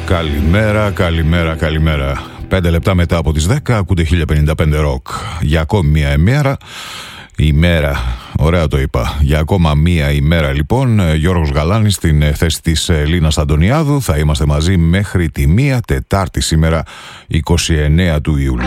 Καλημέρα. 5 λεπτά μετά από τις 10 ακούτε 1055 ροκ. Για ακόμη μία ημέρα. Ωραία το είπα. Για ακόμα μία ημέρα λοιπόν. Γιώργος Γαλάνης στην θέση της Λίνας Αντωνιάδου. Θα είμαστε μαζί μέχρι τη 1 Τετάρτη σήμερα 29 του Ιουλίου.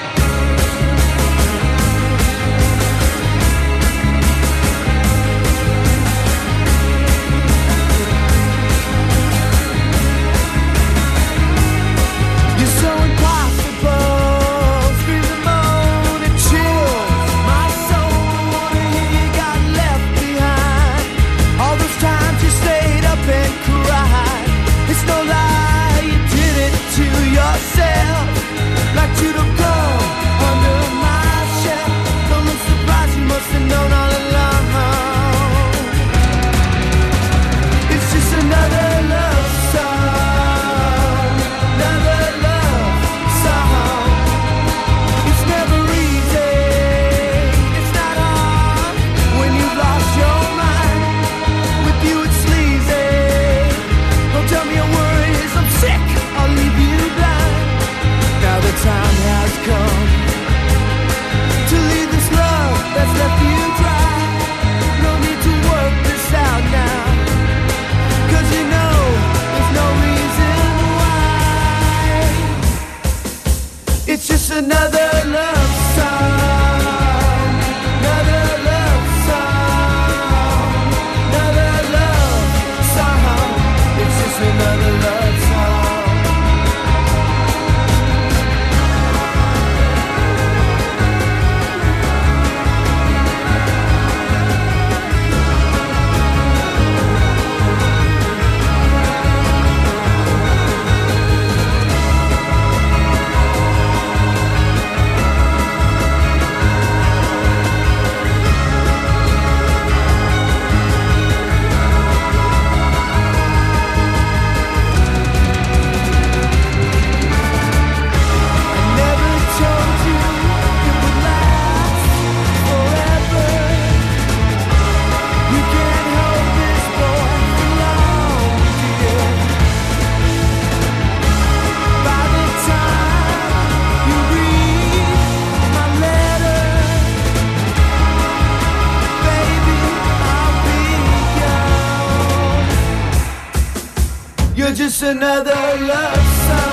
Just another love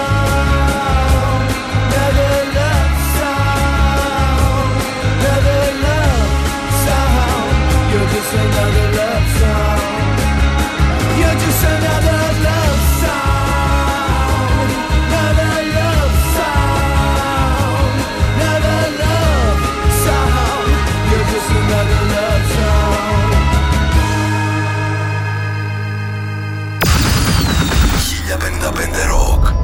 song, another love song, another love song. You're just another love song. You're just another love song, another love song, another love song. You're just another love song. 1055 Rock.